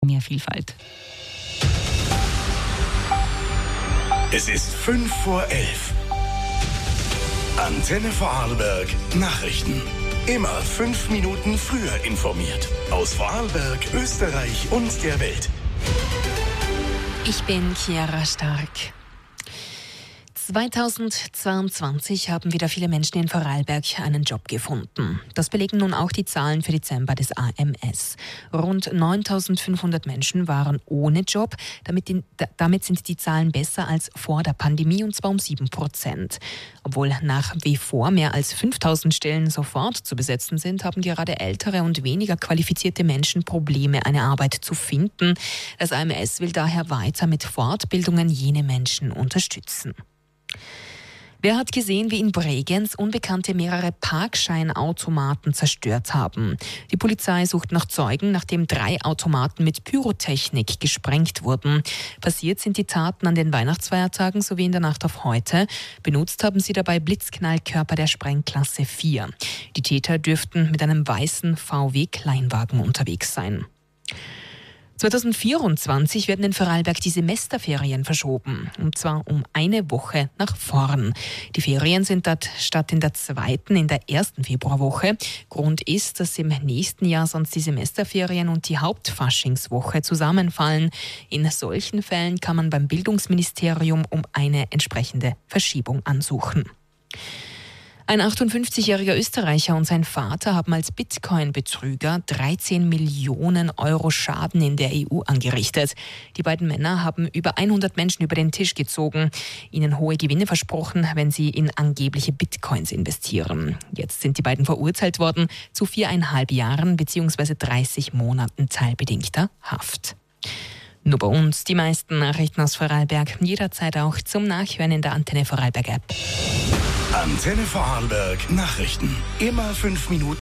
Mehr Vielfalt. Es ist 5:11 Uhr. Antenne Vorarlberg Nachrichten. Immer 5 Minuten früher informiert. Aus Vorarlberg, Österreich und der Welt. Ich bin Chiara Stark. 2022 haben wieder viele Menschen in Vorarlberg einen Job gefunden. Das belegen nun auch die Zahlen für Dezember des AMS. Rund 9.500 Menschen waren ohne Job. Damit sind die Zahlen besser als vor der Pandemie, und zwar um 7%. Obwohl nach wie vor mehr als 5.000 Stellen sofort zu besetzen sind, haben gerade ältere und weniger qualifizierte Menschen Probleme, eine Arbeit zu finden. Das AMS will daher weiter mit Fortbildungen jene Menschen unterstützen. Wer hat gesehen, wie in Bregenz Unbekannte mehrere Parkscheinautomaten zerstört haben? Die Polizei sucht nach Zeugen, nachdem 3 Automaten mit Pyrotechnik gesprengt wurden. Passiert sind die Taten an den Weihnachtsfeiertagen sowie in der Nacht auf heute. Benutzt haben sie dabei Blitzknallkörper der Sprengklasse 4. Die Täter dürften mit einem weißen VW-Kleinwagen unterwegs sein. 2024 werden in Vorarlberg die Semesterferien verschoben, und zwar um eine Woche nach vorn. Die Ferien sind dort statt in der 2. in der 1. Februarwoche. Grund ist, dass im nächsten Jahr sonst die Semesterferien und die Hauptfaschingswoche zusammenfallen. In solchen Fällen kann man beim Bildungsministerium um eine entsprechende Verschiebung ansuchen. Ein 58-jähriger Österreicher und sein Vater haben als Bitcoin-Betrüger 13 Millionen Euro Schaden in der EU angerichtet. Die beiden Männer haben über 100 Menschen über den Tisch gezogen, ihnen hohe Gewinne versprochen, wenn sie in angebliche Bitcoins investieren. Jetzt sind die beiden verurteilt worden zu 4,5 Jahren bzw. 30 Monaten teilbedingter Haft. Nur bei uns die meisten Nachrichten aus Vorarlberg, jederzeit auch zum Nachhören in der Antenne Vorarlberg App. Antenne Vorarlberg Nachrichten. Immer 5 Minuten.